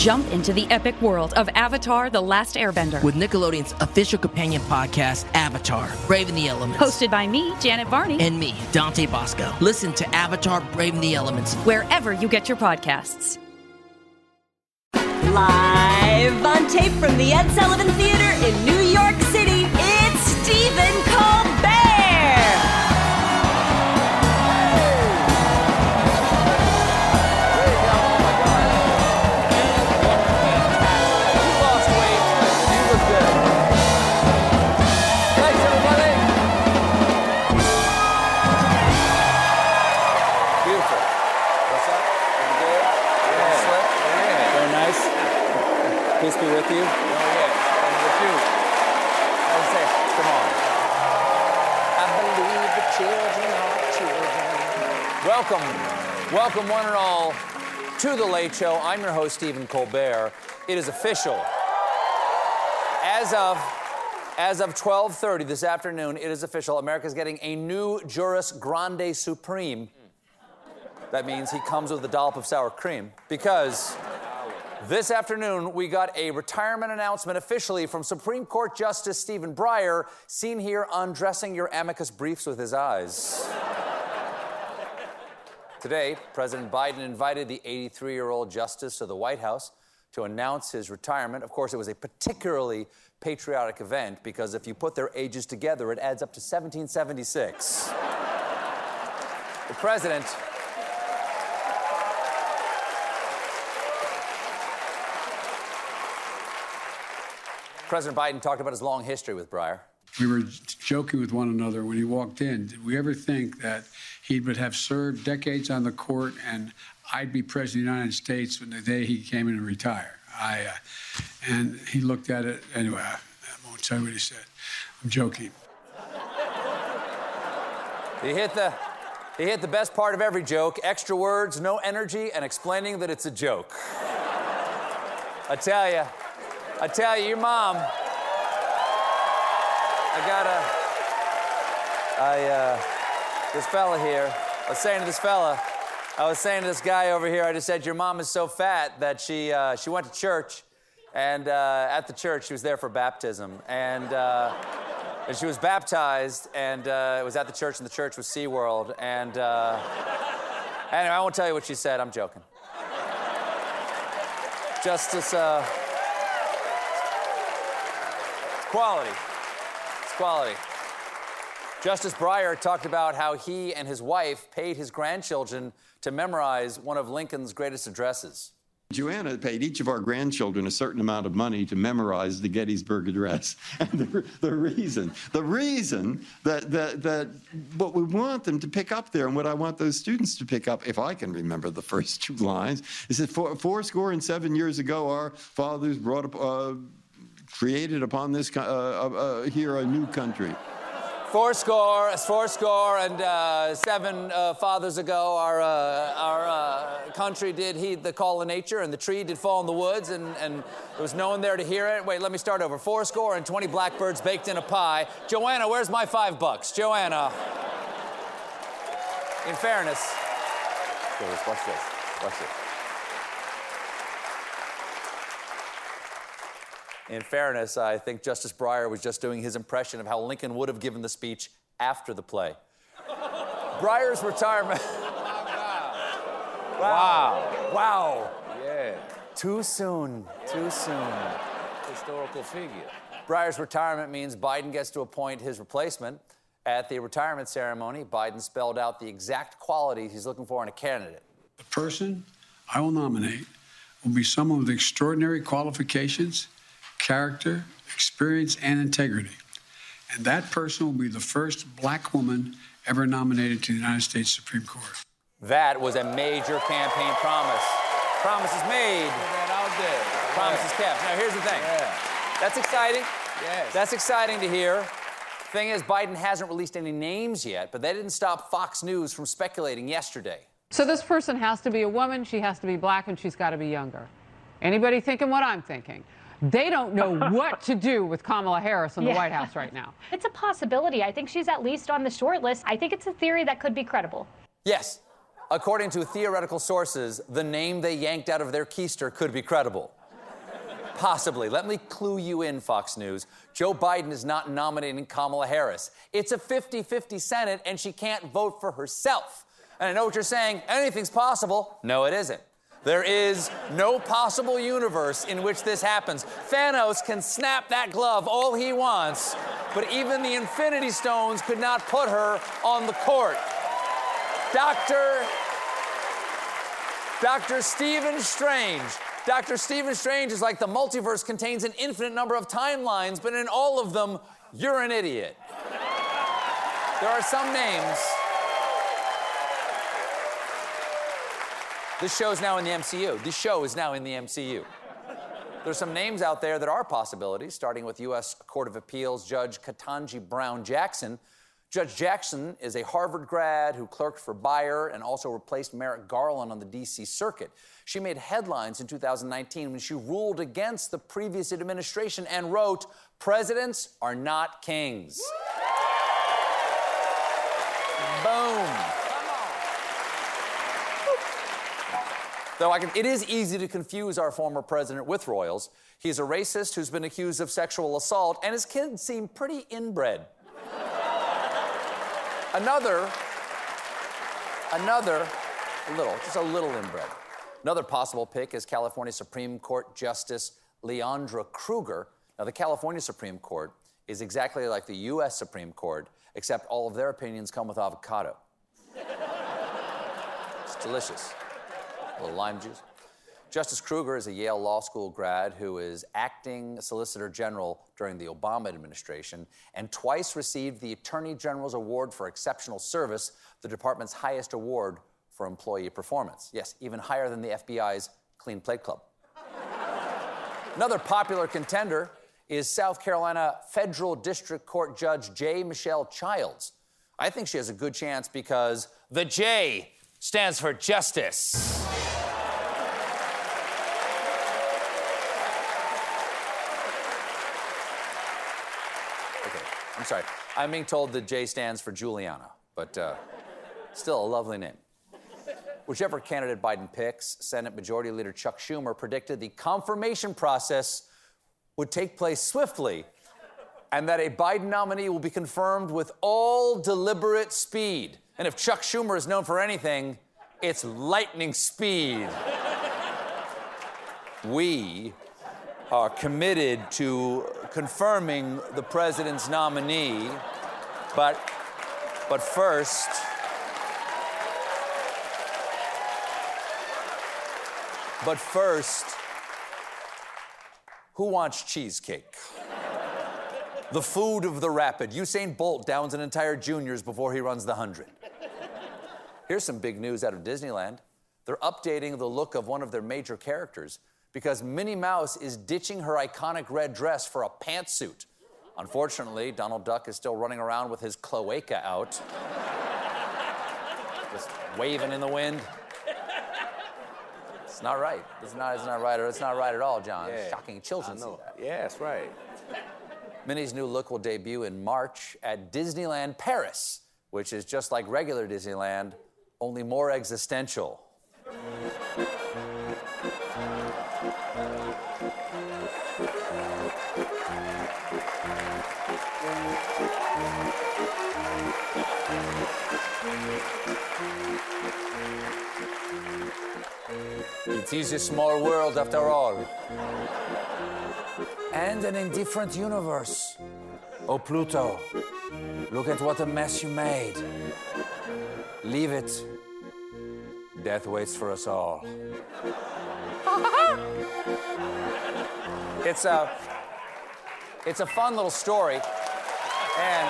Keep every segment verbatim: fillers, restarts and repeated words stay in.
Jump into the epic world of Avatar: The Last Airbender. With Nickelodeon's official companion podcast, Avatar: Braving the Elements. Hosted by me, Janet Varney. And me, Dante Bosco. Listen to Avatar: Braving the Elements wherever you get your podcasts. Live on tape from the Ed Sullivan Theater in New York City, it's Stephen Colbert! Peace be with you. Oh, yeah. And with you. How's it say? Come on. I believe the children are children. Welcome. Welcome, one and all, to The Late Show. I'm your host, Stephen Colbert. It is official. As of, as of twelve thirty this afternoon, it is official. America's getting a new Juris Grande Supreme. That means he comes with a dollop of sour cream. Because this afternoon, we got a retirement announcement officially from Supreme Court Justice Stephen Breyer, seen here undressing your amicus briefs with his eyes. Today, President Biden invited the eighty-three-year-old justice to the White House to announce his retirement. Of course, it was a particularly patriotic event because if you put their ages together, it adds up to seventeen seventy-six. The president... President Biden talked about his long history with Breyer. We were joking with one another when he walked in. Did we ever think that he would have served decades on the court and I'd be president of the United States when the day he came in and retired? I, uh, and he looked at it, anyway, I, I won't tell you what he said. I'm joking. He hit the, he hit the best part of every joke, extra words, no energy, and explaining that it's a joke. I tell you. I tell you, your mom, I gotta, I, uh, this fella here, I was saying to this fella, I was saying to this guy over here, I just said, your mom is so fat that she, uh, she went to church, and uh, at the church, she was there for baptism, and, uh, and she was baptized, and uh, it was at the church, and the church was SeaWorld, and uh, anyway, I won't tell you what she said, I'm joking. Justice, uh, Quality. It's quality. Justice Breyer talked about how he and his wife paid his grandchildren to memorize one of Lincoln's greatest addresses. Joanna paid each of our grandchildren a certain amount of money to memorize the Gettysburg Address. And the, the reason, the reason that, that, that what we want them to pick up there and what I want those students to pick up, if I can remember the first two lines, is that four, four score and seven years ago, our fathers brought up, uh, created upon this, uh, uh, here, a new country. Four score, four score and uh, seven uh, fathers ago, our, uh, our uh, country did heed the call of nature, and the tree did fall in the woods, and, and there was no one there to hear it. Wait, let me start over. Four score and twenty blackbirds baked in a pie. Joanna, where's my five bucks? Joanna. In fairness. Watch this. Watch this. In fairness, I think Justice Breyer was just doing his impression of how Lincoln would have given the speech after the play. Breyer's retirement. Wow. Wow. Yeah. Too soon. Too soon. Historical figure. Breyer's retirement means Biden gets to appoint his replacement. At the retirement ceremony, Biden spelled out the exact qualities he's looking for in a candidate. The person I will nominate will be someone with extraordinary qualifications, character, experience, and integrity. And that person will be the first black woman ever nominated to the United States Supreme Court. That was a major campaign promise. Promise is made. Put that out there. Promise is kept. Now, here's the thing. Yeah. That's exciting. Yes. That's exciting to hear. Thing is, Biden hasn't released any names yet, but they didn't stop Fox News from speculating yesterday. So this person has to be a woman, she has to be black, and she's got to be younger. Anybody thinking what I'm thinking? They don't know what to do with Kamala Harris in the Yeah. White House right now. It's a possibility. I think she's at least on the short list. I think it's a theory that could be credible. Yes. According to theoretical sources, the name they yanked out of their keister could be credible. Possibly. Let me clue you in, Fox News. Joe Biden is not nominating Kamala Harris. It's a fifty-fifty Senate, and she can't vote for herself. And I know what you're saying. Anything's possible. No, it isn't. There is no possible universe in which this happens. Thanos can snap that glove all he wants, but even the Infinity Stones could not put her on the court. Doctor Doctor Stephen Strange. Doctor Stephen Strange is like the multiverse contains an infinite number of timelines, but in all of them, you're an idiot. There are some names. This show's now in the M C U. This show is now in the M C U. There's some names out there that are possibilities, starting with U S Court of Appeals Judge Ketanji Brown Jackson. Judge Jackson is a Harvard grad who clerked for Bayer and also replaced Merrick Garland on the D C Circuit. She made headlines in two thousand nineteen when she ruled against the previous administration and wrote, "Presidents are not kings." Boom. Though I can, it is easy to confuse our former president with royals. He's a racist who's been accused of sexual assault, and his kids seem pretty inbred. Another, another, a little, just a little inbred. Another possible pick is California Supreme Court Justice Leandra Kruger. Now, the California Supreme Court is exactly like the U S Supreme Court, except all of their opinions come with avocado. It's delicious. A little lime juice. Justice Kruger is a Yale Law School grad who is acting Solicitor General during the Obama administration and twice received the Attorney General's Award for Exceptional Service, the department's highest award for employee performance. Yes, even higher than the F B I's Clean Plate Club. Another popular contender is South Carolina Federal District Court Judge J. Michelle Childs. I think she has a good chance because the J stands for justice. I'm sorry. I'm being told the J stands for Juliana, but uh, still a lovely name. Whichever candidate Biden picks, Senate Majority Leader Chuck Schumer predicted the confirmation process would take place swiftly and that a Biden nominee will be confirmed with all deliberate speed. And if Chuck Schumer is known for anything, it's lightning speed. We are committed to confirming the president's nominee, but, but first, but first, who wants cheesecake? The food of the rapid. Usain Bolt downs an entire juniors before he runs the hundred. Here's some big news out of Disneyland. They're updating the look of one of their major characters because Minnie Mouse is ditching her iconic red dress for a pantsuit. Unfortunately, Donald Duck is still running around with his cloaca out, just waving in the wind. It's not right. It's not, it's not right. It's not right at all, John. Yeah, shocking. Children see that. Yeah, that's right. Minnie's new look will debut in March at Disneyland Paris, which is just like regular Disneyland, only more existential. It is a small world after all. And an indifferent universe. Oh, Pluto, look at what a mess you made. Leave it. Death waits for us all. It's a, it's a fun little story, and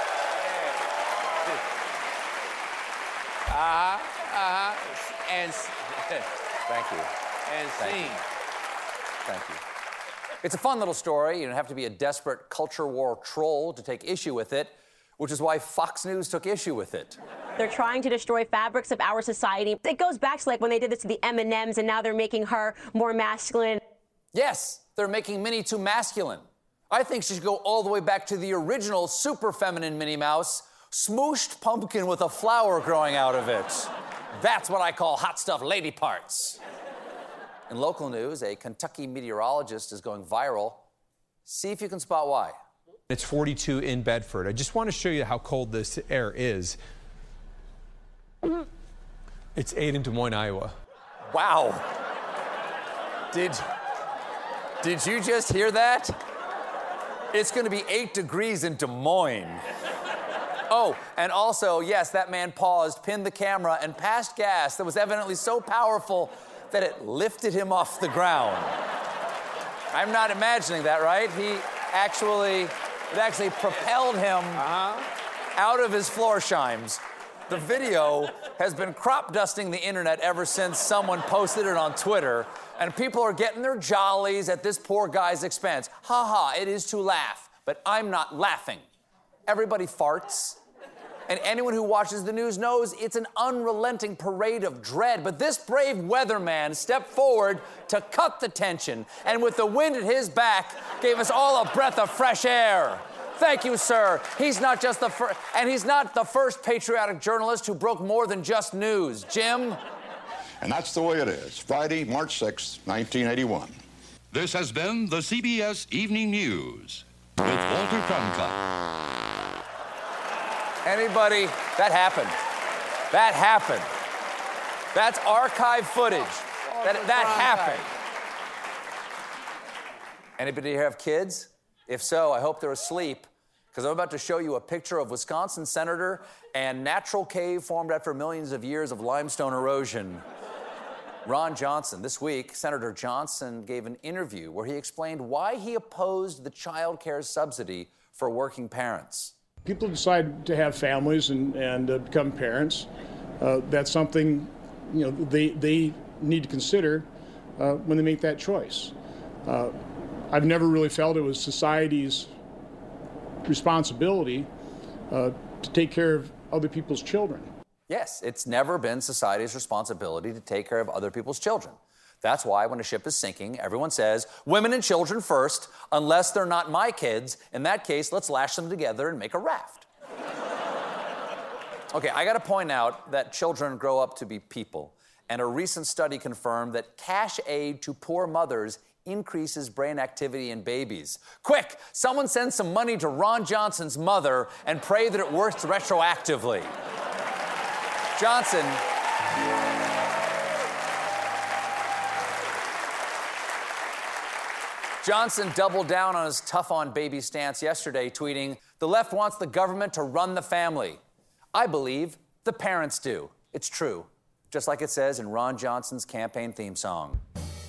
Uh-huh, uh-huh, and thank you. And Thank sing. you. Thank you. It's a fun little story. You don't have to be a desperate culture war troll to take issue with it, which is why Fox News took issue with it. They're trying to destroy fabrics of our society. It goes back to like when they did this to the M and M's, and now they're making her more masculine. Yes, they're making Minnie too masculine. I think she should go all the way back to the original super feminine Minnie Mouse, smooshed pumpkin with a flower growing out of it. That's what I call hot stuff lady parts. In local news, a Kentucky meteorologist is going viral. See if you can spot why. It's forty-two in Bedford. I just want to show you how cold this air is. It's eight in Des Moines, Iowa. Wow. Did, did you just hear that? It's going to be eight degrees in Des Moines. Oh, and also, yes, that man paused, pinned the camera, and passed gas that was evidently so powerful that it lifted him off the ground. I'm not imagining that, right? He actually, it actually propelled him uh-huh. out of his Florsheim's. The video has been crop dusting the internet ever since someone posted it on Twitter, and people are getting their jollies at this poor guy's expense. Ha ha, it is to laugh, but I'm not laughing. Everybody farts. And anyone who watches the news knows it's an unrelenting parade of dread. But this brave weatherman stepped forward to cut the tension, and with the wind at his back, gave us all a breath of fresh air. Thank you, sir. He's not just the first, and he's not the first patriotic journalist who broke more than just news. Jim? And that's the way it is. Friday, March sixth, nineteen eighty-one. This has been the C B S Evening News with Walter Cronkite. Anybody? That happened. That happened. That's archive footage. That, that happened. Anybody here have kids? If so, I hope they're asleep, because I'm about to show you a picture of Wisconsin senator and natural cave formed after millions of years of limestone erosion. Ron Johnson. This week, Senator Johnson gave an interview where he explained why he opposed the child care subsidy for working parents. People decide to have families and, and uh, become parents. Uh, that's something, you know, they, they need to consider uh, when they make that choice. Uh, I've never really felt it was society's responsibility uh, to take care of other people's children. Yes, it's never been society's responsibility to take care of other people's children. That's why when a ship is sinking, everyone says, women and children first, unless they're not my kids. In that case, let's lash them together and make a raft. Okay, I gotta point out that children grow up to be people, and a recent study confirmed that cash aid to poor mothers increases brain activity in babies. Quick, someone send some money to Ron Johnson's mother and pray that it works retroactively. Johnson... Johnson doubled down on his tough-on-baby stance yesterday, tweeting, "The left wants the government to run the family. I believe the parents do. It's true." Just like it says in Ron Johnson's campaign theme song.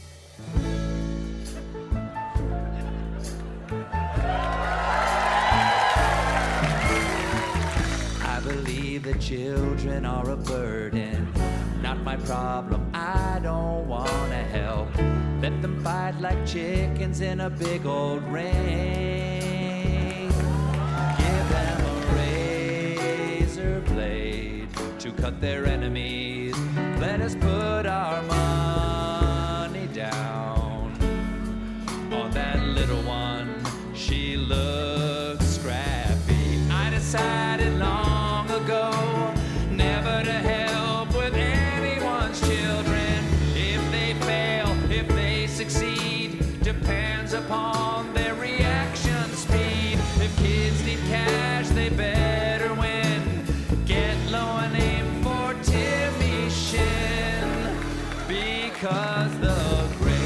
I believe that children are a burden, not my problem. I don't want to help. Let them fight like chickens in a big old ring. Give them a razor blade to cut their enemies. Let us put our money down on that little one. She looks scrappy. I decided long ago never to help with anyone's children. If they fail, if they succeed, depends upon their reaction speed. If kids need cash, they better win. Get low and aim for Timmy Shin, because the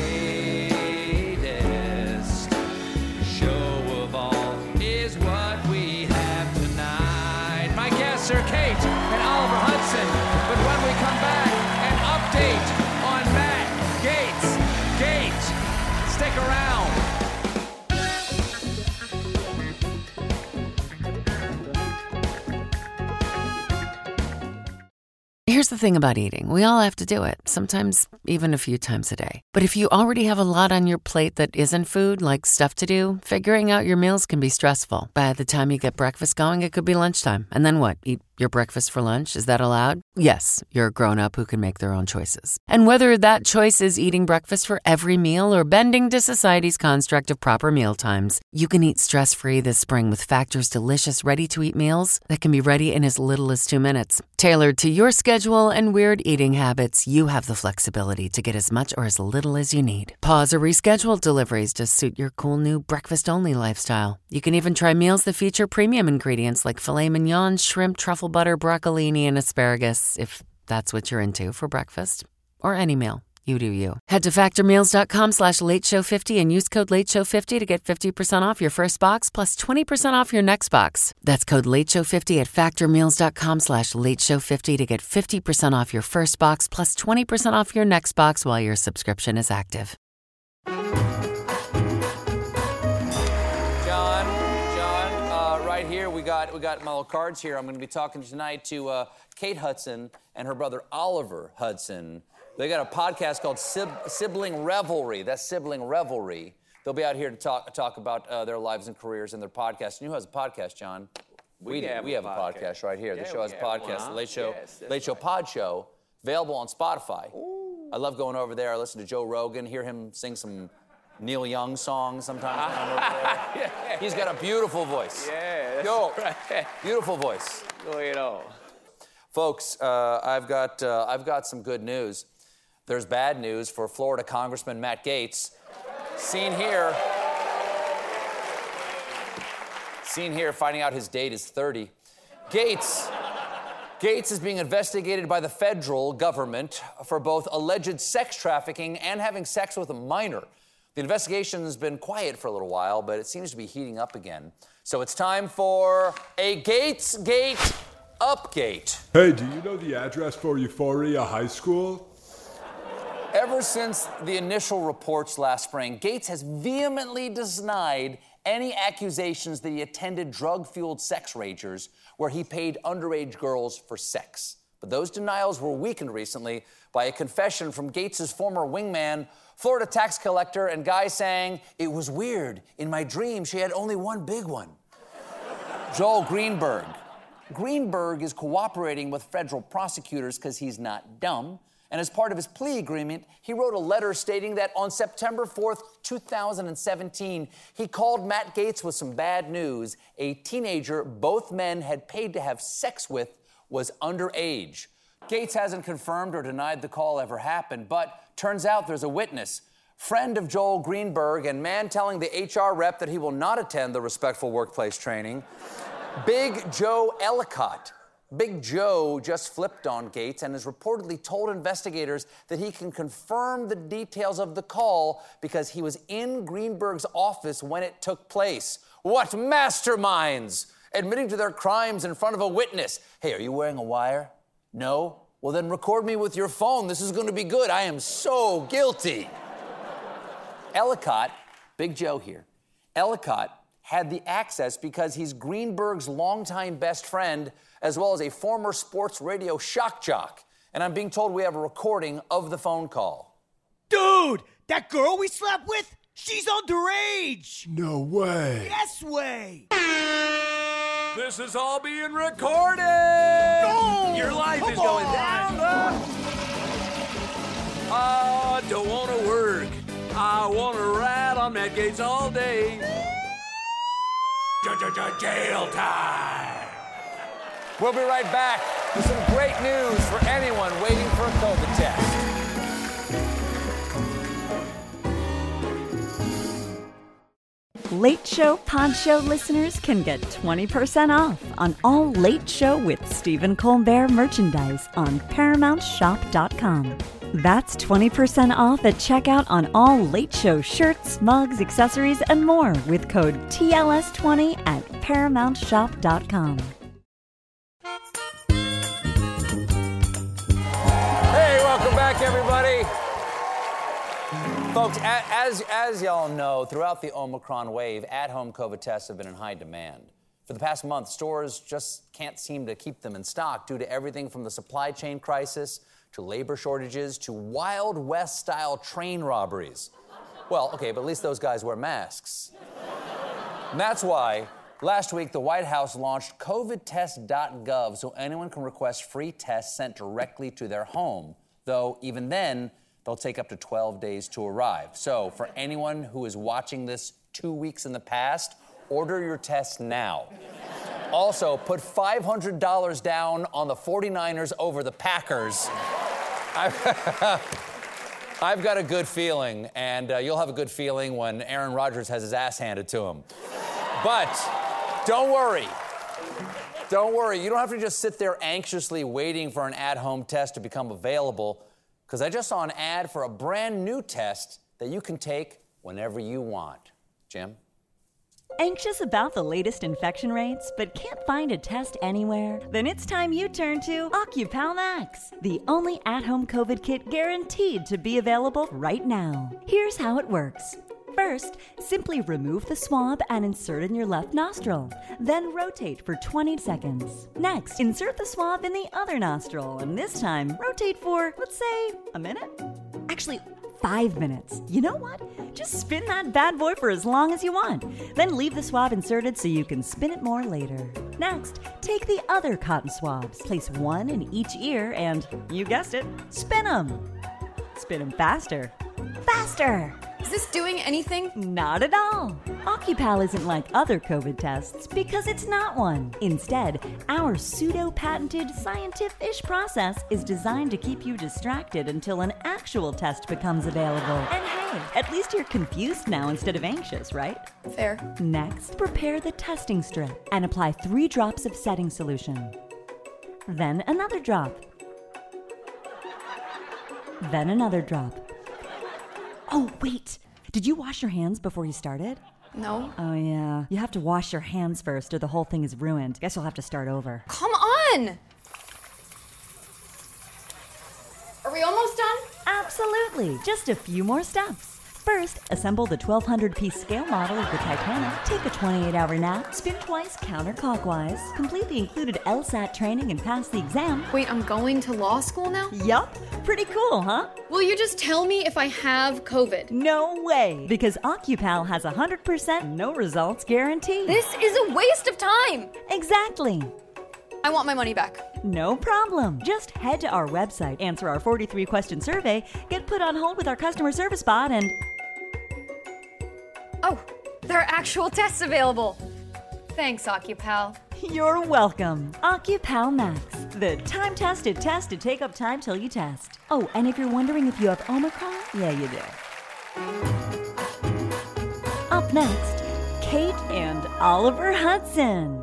greatest show of all is what we have tonight. My guests are Kate and Oliver Hudson, but when we come back, an update on Matt Gaetz. Gate, stick around. Here's the thing about eating. We all have to do it, sometimes even a few times a day. But if you already have a lot on your plate that isn't food, like stuff to do, figuring out your meals can be stressful. By the time you get breakfast going, it could be lunchtime. And then what? Eat Your breakfast for lunch, is that allowed? Yes, you're a grown-up who can make their own choices. And whether that choice is eating breakfast for every meal or bending to society's construct of proper meal times, you can eat stress-free this spring with Factor's delicious ready-to-eat meals that can be ready in as little as two minutes. Tailored to your schedule and weird eating habits, you have the flexibility to get as much or as little as you need. Pause or reschedule deliveries to suit your cool new breakfast-only lifestyle. You can even try meals that feature premium ingredients like filet mignon, shrimp, truffle butter, broccolini, and asparagus, if that's what you're into for breakfast. Or any meal. You do you. Head to factormeals.com slash late show fifty and use code late show fifty to get fifty percent off your first box plus twenty percent off your next box. That's code late show fifty at factormeals.com slash late show fifty to get fifty percent off your first box plus twenty percent off your next box while your subscription is active. Here we got we got my little cards here. I'm going to be talking tonight to uh, Kate Hudson and her brother Oliver Hudson. They got a podcast called Sib- Sibling Revelry. That's Sibling Revelry. They'll be out here to talk talk about uh, their lives and careers and their podcast. And you know who has a podcast, John? We, we have, we a, have podcast. a podcast right here. Yeah, the show has a podcast. One, huh? The Late Show, yes, Late Show right. Pod Show, available on Spotify. Ooh. I love going over there. I listen to Joe Rogan, hear him sing some Neil Young songs sometimes. When I'm over there. Yeah. He's got a beautiful voice. Yeah, that's Yo, right. Beautiful voice. You know. Folks, uh, I've got uh, I've got some good news. There's bad news for Florida Congressman Matt Gaetz. Seen here. Seen here, finding out his date is thirty. Gaetz. Gaetz is being investigated by the federal government for both alleged sex trafficking and having sex with a minor. The investigation's been quiet for a little while, but it seems to be heating up again. So it's time for a Gaetz Gate Upgate. Hey, do you know the address for Euphoria High School? Ever since the initial reports last spring, Gaetz has vehemently denied any accusations that he attended drug-fueled sex ragers where he paid underage girls for sex. But those denials were weakened recently by a confession from Gaetz's former wingman, Florida tax collector, and guy saying, "It was weird. In my dream, she had only one big one." Joel Greenberg. Greenberg is cooperating with federal prosecutors because he's not dumb. And as part of his plea agreement, he wrote a letter stating that on September fourth, two thousand seventeen, he called Matt Gaetz with some bad news. A teenager both men had paid to have sex with was underage. Gaetz hasn't confirmed or denied the call ever happened, but turns out there's a witness, friend of Joel Greenberg and man telling the H R rep that he will not attend the respectful workplace training, Big Joe Ellicott. Big Joe just flipped on Gaetz and has reportedly told investigators that he can confirm the details of the call because he was in Greenberg's office when it took place. What masterminds! Admitting to their crimes in front of a witness. Hey, are you wearing a wire? No? Well, then record me with your phone. This is going to be good. I am so guilty. Ellicott, Big Joe here, Ellicott had the access because he's Greenberg's longtime best friend, as well as a former sports radio shock jock. And I'm being told we have a recording of the phone call. Dude, that girl we slept with, she's underage. No way. Yes way. This is all being recorded. No! Your life Come is going on. down the... I don't want to work. I want to ride on Matt Gaetz all day. Jail time. We'll be right back with some great news for anyone waiting for a COVID test. Late Show Pod Show listeners can get twenty percent off on all Late Show with Stephen Colbert merchandise on paramount shop dot com. That's twenty percent off at checkout on all Late Show shirts, mugs, accessories, and more with code T L S twenty at paramount shop dot com. Hey, welcome back, everybody. Folks, as, as y'all know, throughout the Omicron wave, at-home COVID tests have been in high demand. For the past month, stores just can't seem to keep them in stock due to everything from the supply chain crisis to labor shortages to Wild West-style train robberies. Well, okay, but at least those guys wear masks. And that's why Last week, the White House launched covid test dot gov so anyone can request free tests sent directly to their home, though even then, they'll take up to twelve days to arrive. So for anyone who is watching this two weeks in the past, order your tests now. Also, put five hundred dollars down on the forty-niners over the Packers. I've, I've got a good feeling, and uh, you'll have a good feeling when Aaron Rodgers has his ass handed to him. But don't worry. Don't worry. You don't have to just sit there anxiously waiting for an at-home test to become available, because I just saw an ad for a brand new test that you can take whenever you want. Jim? Anxious about the latest infection rates, but can't find a test anywhere? Then it's time you turn to Occupal Max, the only at-home COVID kit guaranteed to be available right now. Here's how it works. First, simply remove the swab and insert in your left nostril. Then rotate for twenty seconds. Next, insert the swab in the other nostril, and this time, rotate for, let's say, a minute? Actually, five minutes. You know what? Just spin that bad boy for as long as you want. Then leave the swab inserted so you can spin it more later. Next, take the other cotton swabs. Place one in each ear and, you guessed it, spin them. Spin them faster. Faster! Is this doing anything? Not at all. Occupal isn't like other COVID tests because it's not one. Instead, our pseudo-patented scientific-ish process is designed to keep you distracted until an actual test becomes available. And hey, at least you're confused now instead of anxious, right? Fair. Next, prepare the testing strip and apply three drops of setting solution. Then another drop. Then another drop. Oh, wait. Did you wash your hands before you started? No. Oh, yeah. You have to wash your hands first or the whole thing is ruined. Guess you'll have to start over. Come on! Are we almost done? Absolutely. Just a few more steps. First, assemble the twelve hundred piece scale model of the Titanic, take a twenty-eight hour nap, spin twice counterclockwise, complete the included LSAT training and pass the exam. Wait, I'm going to law school now? Yup. Pretty cool, huh? Will you just tell me if I have COVID? No way, because Occupal has a one hundred percent no results guarantee. This is a waste of time! Exactly. I want my money back. No problem. Just head to our website, answer our forty-three question survey, get put on hold with our customer service bot, and... Oh, there are actual tests available. Thanks, Occupal. You're welcome. Occupal Max, the time-tested test to take up time till you test. Oh, and if you're wondering if you have Omicron, yeah, you do. Up next, Kate and Oliver Hudson.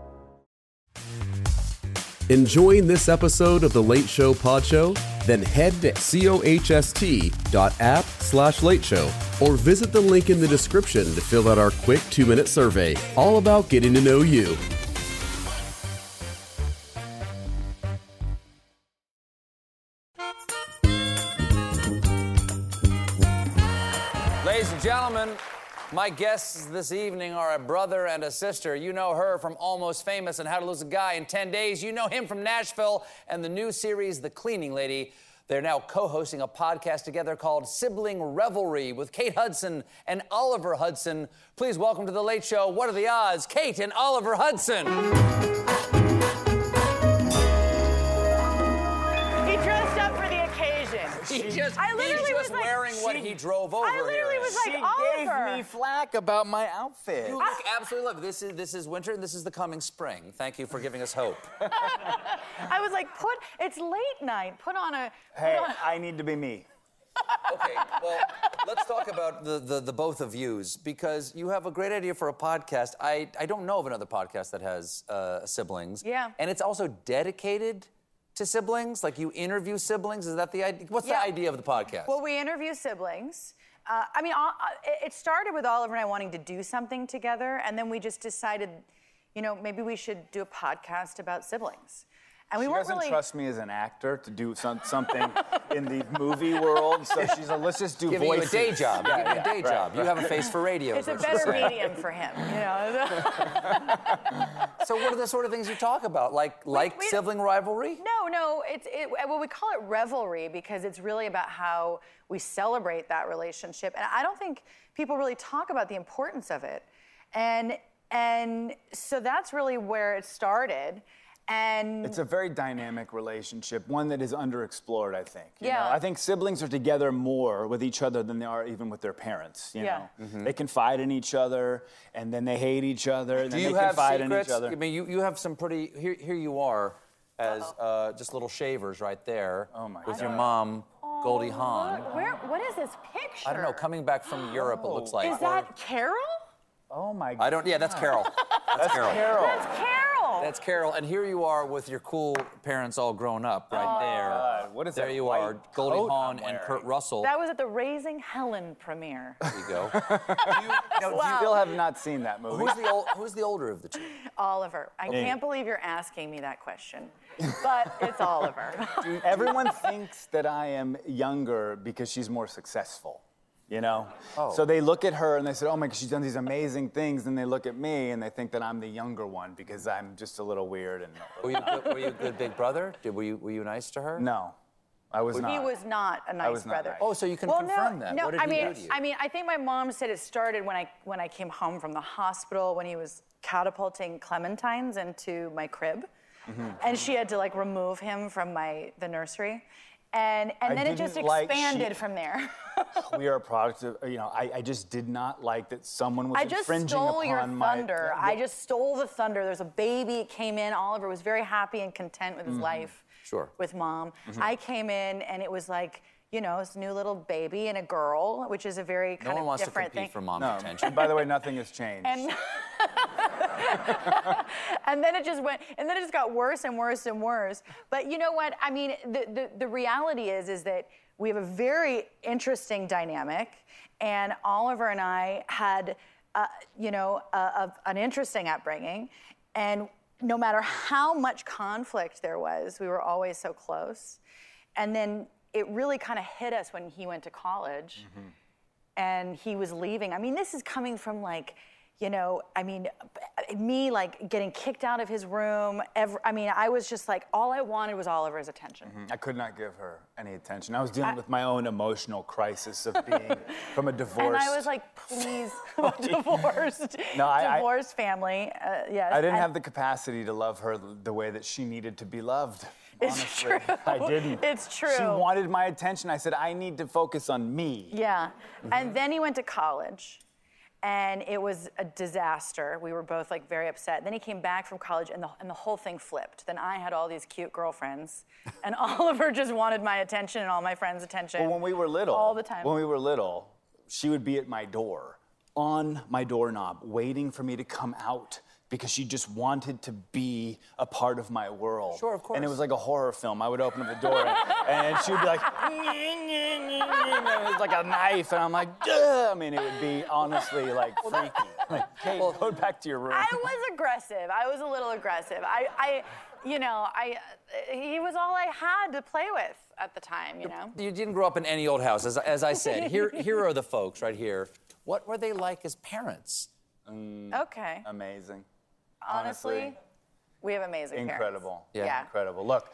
Enjoying this episode of The Late Show Pod Show? Then head to coast.app slash late show or visit the link in the description to fill out our quick two-minute survey, all about getting to know you. Ladies and gentlemen, my guests this evening are a brother and a sister. You know her from Almost Famous and How to Lose a Guy in ten days. You know him from Nashville and the new series, The Cleaning Lady. They're now co-hosting a podcast together called Sibling Revelry with Kate Hudson and Oliver Hudson. Please welcome to The Late Show, what are the odds, Kate and Oliver Hudson. He dressed up for the occasion. He just, I literally he's just was like, wearing what she, he drove over I literally here. was like, she Oliver. gave me flack about my outfit. You look absolutely lovely. This is this is winter and this is the coming spring. Thank you for giving us hope. I was like, put, it's late night. Put on a. Hey, put on, I need to be me. Okay, well, let's talk about the, the, the both of yous, because you have a great idea for a podcast. I, I don't know of another podcast that has uh, siblings. Yeah. And it's also dedicated to siblings? Like you interview siblings? Is that the idea? What's Yeah. the idea of the podcast? Well, we interview siblings. Uh, I mean, uh, it started with Oliver and I wanting to do something together, and then we just decided, you know, maybe we should do a podcast about siblings. And we she weren't doesn't really... trust me as an actor to do some, something in the movie world, so she's like, let's just do Giving voices. you a day job. Yeah, Giving you yeah, a day right, job. right. You have a face for radio. It's a better medium for him, you know. So what are the sort of things you talk about? Like like we sibling rivalry? No, no. It's it, well, we call it revelry because it's really about how we celebrate that relationship, and I don't think people really talk about the importance of it. And And so that's really where it started. And it's a very dynamic relationship, one that is underexplored, I think. You Yeah. know? I think siblings are together more with each other than they are even with their parents. You Yeah. know, Mhm. they confide in each other, and then they hate each other, and Do then you they have confide secrets? in each other. I mean, you, you have some pretty. Here, here you are, as uh, just little shavers right there. Oh my with your mom, Goldie Hawn. Where? What is this picture? I don't know. Coming back from Europe, it looks like. Is that Carol? Oh my I don't. Yeah, that's Carol. That's, Carol. That's Carol. That's Carol. And here you are with your cool parents all grown up right Oh. there. God, what is there that you white are, Goldie coat Hawn I'm and wearing? Kurt Russell. That was at the Raising Helen premiere. There you go. No, Wow. you still have not seen that movie. Who's the old, Who's the older of the two? Oliver. I Yeah. can't believe you're asking me that question, but it's Oliver. Everyone thinks that I am younger because she's more successful, you know? Oh. So they look at her and they say, oh my God, she's done these amazing things. And they look at me and they think that I'm the younger one because I'm just a little weird. And Were you, good, were you a good big brother? Did, were, you, were you nice to her? No, I was He not. was not a nice was not brother. nice. Oh, so you can well, confirm no, that. No, What did I he mean, do to you? I mean, I think my mom said it started when I when I came home from the hospital when he was catapulting clementines into my crib, Mhm. and she had to like remove him from my the nursery, and and I then it just didn't like expanded she- from there. We are a product of, you know, I, I just did not like that someone was I just infringing stole upon your my... thunder. I just stole the thunder. There's a baby. It came in. Oliver was very happy and content with his Mhm. life. Sure. With mom. Mhm. I came in and it was like, you know, this new little baby and a girl, which is a very No kind one of wants to different compete thing. for mom's No, attention. and by the way, nothing has changed. And and then it just went, and then it just got worse and worse and worse. But you know what? I mean, the, the, the reality is, is that we have a very interesting dynamic, and Oliver and I had, uh, you know, a, a, an interesting upbringing, and no matter how much conflict there was, we were always so close. And then it really kind of hit us when he went to college and he was leaving. I mean, this is coming from like, you know, I mean, me like getting kicked out of his room. Every, I mean, I was just like, all I wanted was Oliver's attention. I could not give her any attention. I was dealing with my own emotional crisis of being from a divorced... And I was like, please, divorced, No, I- I- divorced family. Uh, yes. I didn't And have the capacity to love her the way that she needed to be loved. It's honestly. true. I didn't. It's true. She wanted my attention. I said, I need to focus on me. Yeah. And then he went to college, and it was a disaster. We were both like very upset. Then he came back from college, and the, and the whole thing flipped. Then I had all these cute girlfriends, and Oliver just wanted my attention and all my friends' attention. Well, when we were little, all the time. When we were little, she would be at my door, on my doorknob, waiting for me to come out because she just wanted to be a part of my world. Sure, of course. And it was like a horror film. I would open up the door and, and she would be like, and it was like a knife, and I'm like, duh. I mean, it would be honestly like freaky. Like, Kate, go back to your room. I was aggressive. I was a little aggressive. I, I you know, I, he was all I had to play with at the time, you know? You didn't grow up in any old house, as, as I said. Here, here are the folks right here. What were they like as parents? Mm, Okay. Amazing. Honestly, Honestly, we have amazing incredible. parents. Yeah. Incredible. Look,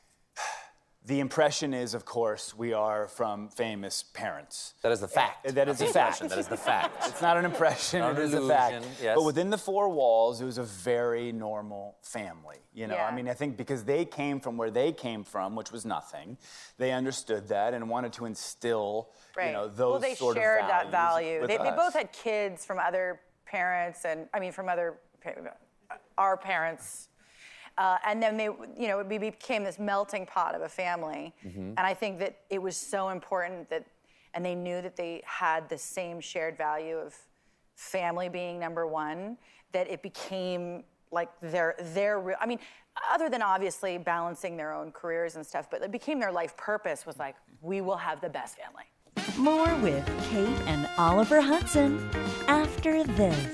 the impression is, of course, we are from famous parents. That is the fact. That is Not a the fact. impression, that is the fact. It's not an impression, Not it an is a fact. illusion, yes. But within the four walls, it was a very normal family. You know, Yeah. I mean, I think because they came from where they came from, which was nothing, they understood that and wanted to instill, Right. you know, those well, they sort shared of that value. with They, they us. both had kids from other parents, and I mean, from other pa- our parents. Uh, and then they, you know, we became this melting pot of a family. Mhm. And I think that it was so important that, and they knew that they had the same shared value of family being number one, that it became like their, their real, I mean, other than obviously balancing their own careers and stuff, but it became their life purpose was like, we will have the best family. More with Kate and Oliver Hudson after this.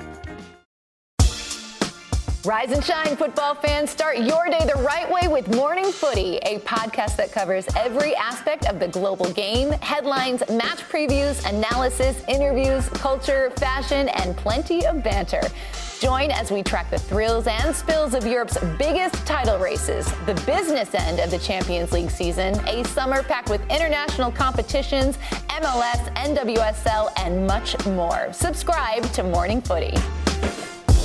Rise and shine, football fans. Start your day the right way with Morning Footy, a podcast that covers every aspect of the global game, headlines, match previews, analysis, interviews, culture, fashion, and plenty of banter. Join as we track the thrills and spills of Europe's biggest title races, the business end of the Champions League season, a summer packed with international competitions, M L S, N W S L, and much more. Subscribe to Morning Footy.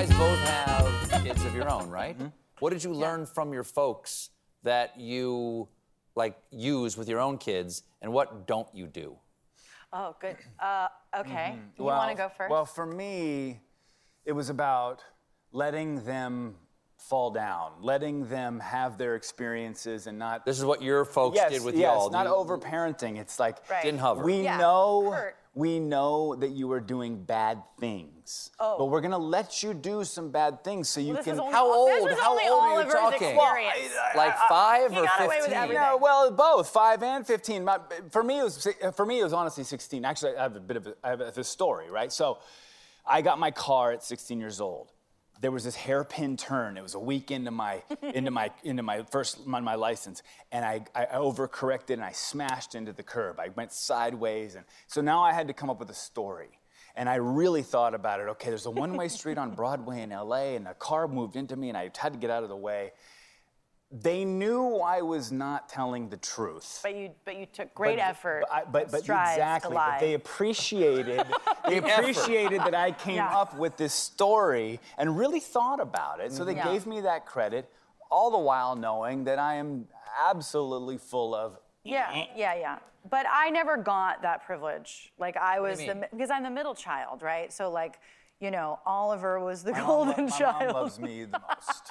guys both have kids of your own, right? Mm-hmm. What did you learn from your folks that you, like, use with your own kids, and what don't you do? Oh, good. Uh, okay. Mm-hmm. You well, want to go first? Well, for me, it was about letting them fall down, letting them have their experiences and not... This is what your folks yes, did with yes, y'all. not you... over-parenting. It's like... Right. Didn't hover. We Yeah, know... hurt. We know that you are doing bad things, Oh. but we're gonna let you do some bad things so you Well, this can. is only, How This old? was How only old are you Oliver's talking? experience. Like five He or got away with fifteen? everything. Yeah, well, both five and fifteen. My, for me, it was for me it was honestly sixteen. Actually, I have a bit of a, I have a, a story, right? So, I got my car at sixteen years old. There was this hairpin turn. It was a week into my into my into my first my, my license, and I, I overcorrected and I smashed into the curb. I went sideways, and so now I had to come up with a story. And I really thought about it. Okay, there's a one-way street on Broadway in L A, and a car moved into me, and I had to get out of the way. They knew I was not telling the truth. But you, but you took great But- effort. But, I, but, but strides exactly. To But lie. they appreciated. They appreciated that I came Yeah. up with this story and really thought about it. So they Yeah. gave me that credit, all the while knowing that I am absolutely full of. Yeah, yeah, yeah. But I never got that privilege. Like I What do was you the mean? because I'm the middle child, right? So like, you know, Oliver was the My mom golden lo- my child. mom loves me the most.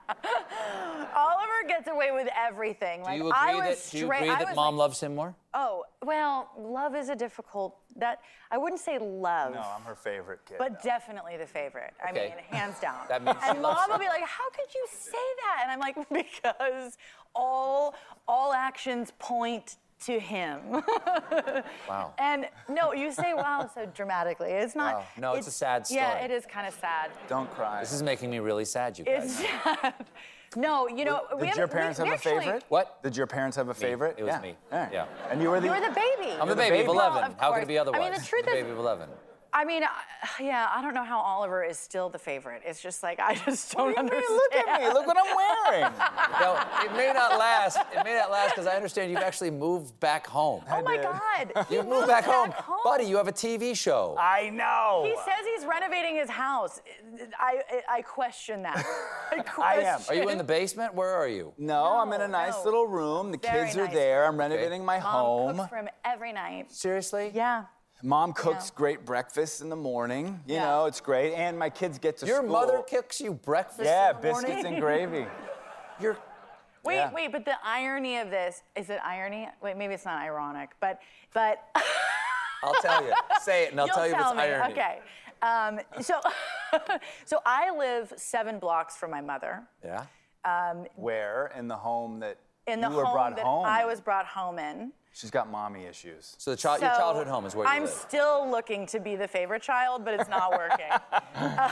Oliver gets away with everything. Do Like you I agree was that, do you straight. agree I that was mom like, loves him more? Oh well, love is a difficult. That I wouldn't say love. No, I'm her favorite kid. But definitely the favorite. I Okay. mean, hands down. That means she and loves mom him. will be like, "How could you say that?" And I'm like, "Because all all actions point to him." Wow. And no, you say "wow" so dramatically. It's not. Wow. No, it's a sad story. Yeah, it is kind of sad. Don't cry. This is making me really sad, you guys. It's sad. No, you know, we Did have, your parents we, have we a actually, favorite? What? Did your parents have a favorite? It was yeah. me. Yeah. Yeah. And you were the. You were the baby. I'm the the baby of baby. eleven. Well, of How could course. it be otherwise? I mean, the truth the is- baby of eleven. I mean, I, yeah, I don't know how Oliver is still the favorite. It's just like I just don't What do you mean? understand. Look at me. Look what I'm wearing. No, it may not last. It may not last because I understand you've actually moved back home. Oh my God! You've moved back home. Buddy, you have a T V show. I know. He says he's renovating his house. I I, I question that. I, question. I am. Are you in the basement? Where are you? No, I'm in a nice no. little room. The Very kids are nice. there. I'm renovating my Mom home. cooks for him every night. Seriously? Yeah. Mom cooks Yeah. great breakfast in the morning. You Yeah. know, it's great. And my kids get to Your school. mother cooks you breakfast Yeah, in the morning? biscuits and gravy. You're Wait, Yeah. wait, but the irony of this, is it irony? Wait, maybe it's not ironic, but but I'll tell you. Say it and I'll You'll tell you if it's me. irony. Okay. Um, so so I live seven blocks from my mother. Yeah? Um, Where in the home that in the you were home brought that home? I was brought home in. She's got mommy issues. So, the child, your So, childhood home is where you I'm live. still looking to be the favorite child, but it's not working. Uh,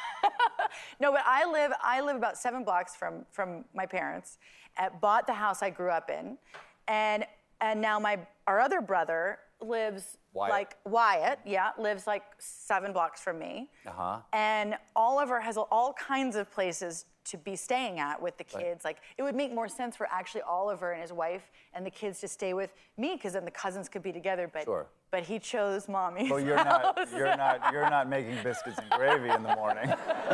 no, but I live I live about seven blocks from from my parents. Uh, bought the house I grew up in, and and now my our other brother lives Wyatt. like Wyatt, yeah, lives like seven blocks from me. Uh-huh. And Oliver has all kinds of places to be staying at with the kids. Like, it would make more sense for actually Oliver and his wife and the kids to stay with me, because then the cousins could be together. But Sure. but he chose mommy's Well, you're not. house. You're not. You're not making biscuits and gravy in the morning.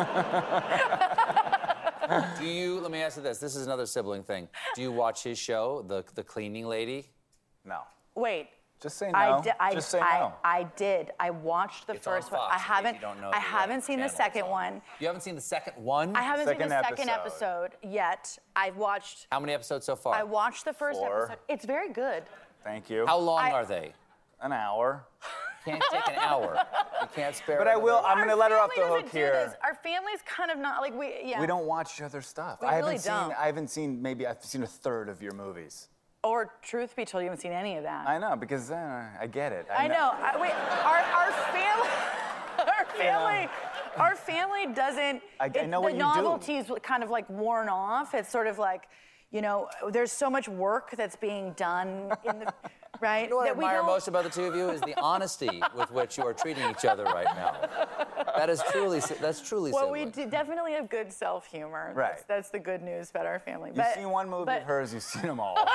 Do you, let me ask you this. This is another sibling thing. Do you watch his show, The the Cleaning Lady? No. Wait. Just say I no. di- I, Just say I, no. I did. I watched the It's on first one. Fox, I in case haven't. you don't know I the haven't seen the channel second it's on. one. You haven't seen the second one? I haven't Second seen the second episode. episode yet. I've watched. How many episodes so far? I watched the first Four. episode. It's very good. Thank you. How long I- are they? An hour. Can't take an hour. You can't spare But I will. another- I'm going to let her off the Family hook doesn't do here. this. Our family's kind of not like we. Yeah. We don't watch each other's stuff. We I haven't really seen. don't. I haven't seen. Maybe I've seen a third of your movies. Or truth be told, you haven't seen any of that. I know because uh, I get it. I know. I, wait, our, our family, our family, our family doesn't. I- I it- know the what you do. novelty's kind of like worn off. It's sort of like, you know, there's so much work that's being done in the right. You know what I that we admire don't- most about the two of you is the honesty with which you are treating each other right now. That is truly, that's truly Well, we sibling. do definitely have good self humor. Right. That's, that's the good news about our family. You've But- seen one movie but- of hers. You've seen them all.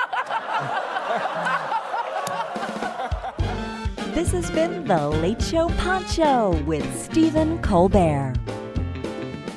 This has been The Late Show Pod Show with Stephen Colbert.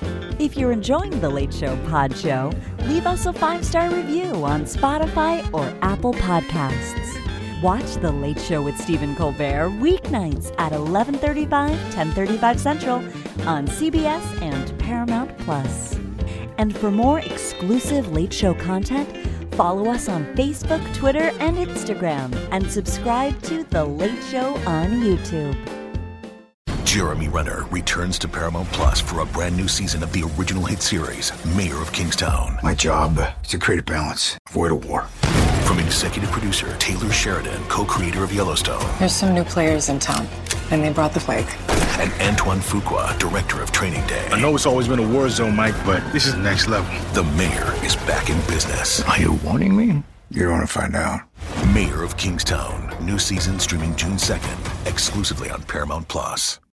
If you're enjoying The Late Show Pod Show, leave us a five-star review on Spotify or Apple Podcasts. Watch The Late Show with Stephen Colbert weeknights at eleven thirty-five, ten thirty-five Central on C B S and Paramount Plus. And for more exclusive Late Show content, follow us on Facebook, Twitter, and Instagram, and subscribe to The Late Show on YouTube. Jeremy Renner returns to Paramount Plus for a brand new season of the original hit series, Mayor of Kingstown. My job is to create a balance, avoid a war. From executive producer Taylor Sheridan, co-creator of Yellowstone. There's some new players in town, and they brought the plague. And Antoine Fuqua, director of Training Day. I know it's always been a war zone, Mike, but this is next level. The Mayor is back in business. Are you warning me? You want to find out. Mayor of Kingstown. New season streaming June second, exclusively on Paramount Plus.